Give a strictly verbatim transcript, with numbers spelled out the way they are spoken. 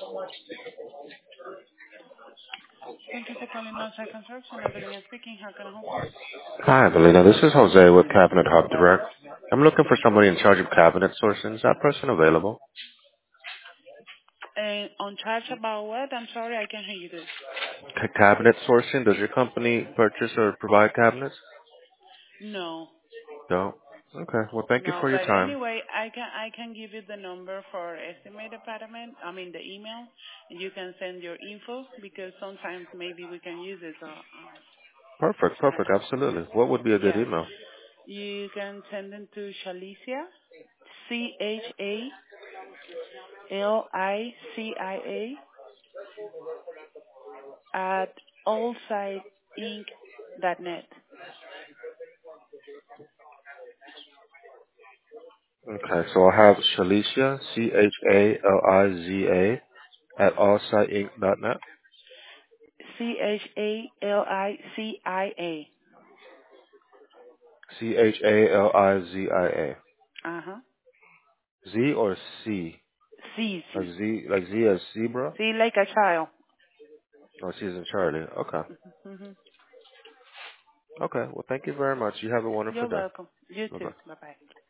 Thank you for calling Outside Construction. Adelina speaking. How can I help you? Hi, Belina. This is Jose with Cabinet Hub Direct. I'm looking for somebody in charge of cabinet sourcing. Is that person available? And on charge about what? I'm sorry, I can't hear you good. C- cabinet sourcing? Does your company purchase or provide cabinets? No, No. Okay. Well, thank you no. for your But time. anyway, I can I can give you the number for estimate department. I mean the email, and you can send your info because sometimes maybe we can use it. So, um, Perfect. uh, Perfect. Absolutely. What would be a good yeah, email? you can send them to Shalicia, C H A L I C I A at allsideinc dot net. Okay. So I have Shalicia, C H A L I Z A, at allsiteinc dot net. C H A L I C I A. C H A L I Z I A. Uh huh. Z or C? C Like C. Z, like Z as zebra? C like a child. Or C as in Charlie? Okay. Hmm. Okay. Well, thank you very much. You have a wonderful You're day. welcome. You too. Bye-bye. Bye bye.